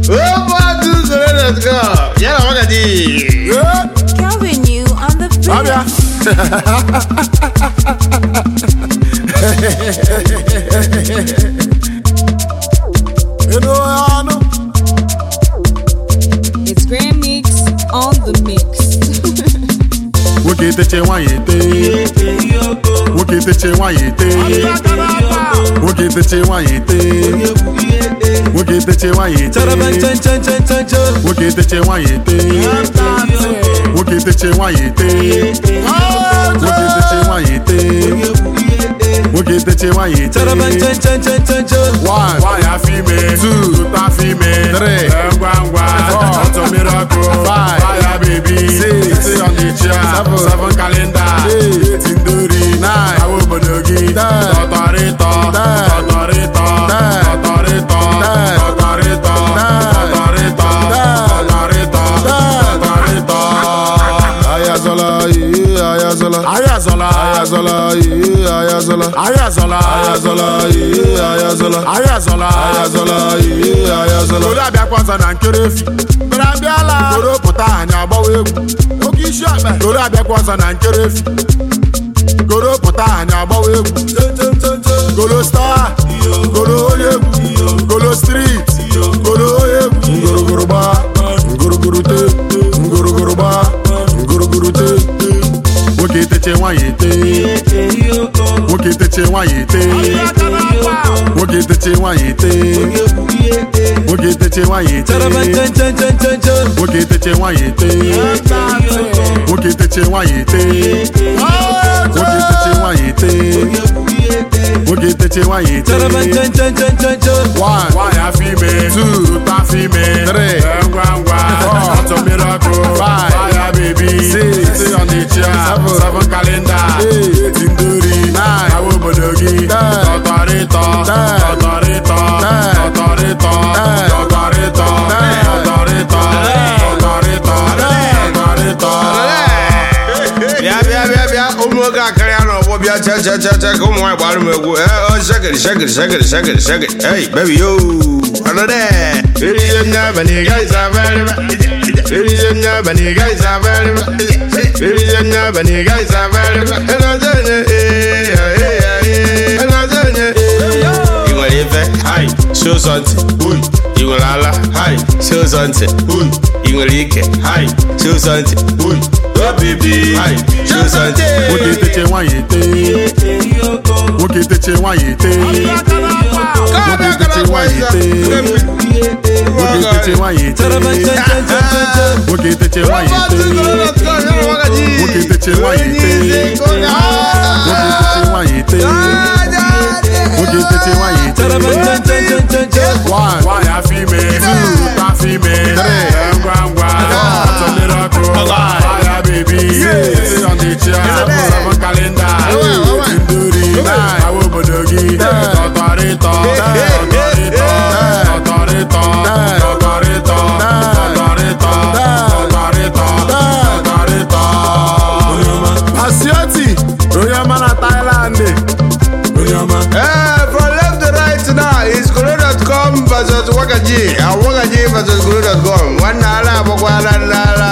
Let's go. Yeah, look at this. Calvin, you on the beat. It's Grand Mix on the mix. Woke the chewayete. Woke the chewayete. Woke the chewayete. Woke the chewayete. Woke the chewayete. Woke the chewayete. Woke the chewayete. One, why a female? Two, ta female. Three, ngwangwa. Four, to miracle. Five, fire baby. Six, on the chair. Seven calendar. Eight, induri. Nine, awo bodogi. Totorito. Totorito. Totorito. Totorito. Totorito. Totorito. Ayazola, ayazola. Ayazola, ayazola. Ayazola, ayazola. Ayazola, ayazola. Ayazola, ayazola. Ayazola. Oda bia kwanza na nkerefi. Bra bia la. Koro puta anya agbawa egwu. Oke isi akpe. Oda bia kwanza na nkerefi. Koro puta anya agbawa egwu. Koro star. Koro onye egwu. Koro street. Koro onye egwu. Ngorogoro ba. Ngorogoro te. Ngorogoro ba. Ngorogoro te. Woke teche wanyete. Woke teche wanyete. Woke teche wanyete. Woke teche wanyete. Woke teche wanyete. Woke teche wanyete. Woke teche wanyete. Woke teche wanyete. One, why a female? Two, ta female. Three, ngwangwa. Four, to miracle. Five, fire baby. Six, on the chair. Seven calendar. Eight, induri. Nine, awo bodogi. Totorito. Totorito. Totorito. Totorito. Totorito. Totorito. Bia. Umuga kariano. Bia check. Come on, baru. Oh, shake it. Hey, baby, yo. Another. Guys are very. Guys are very. Hi, show something. You will ala. Hi, show something. You will like. Hi, show something. Oh baby, hi, show something. Woke teche wanyete. Woke teche wanyete. Woke teche wanyete. Woke teche wanyete. Woke teche wanyete. Woke teche wanyete. Woke teche wanyete. One, why a female? Two, ta female. Three, ngwangwa. Four, to miracle. Fire baby. Six, on the chair. Seven calendar. Eight, induri. Nine, awo bodogi. Totorito. Totorito. Totorito. Totorito. Totorito. Asiati. Royama na Thailand. Royama. From left to right now is Guru.com versus Wakaji. And Wakaji versus Guru.com. One nala, nala.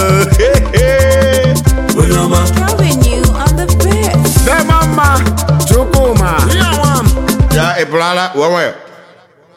Calvin, you on the beat. Demama. Chukuma. Yeah, a plala, one way.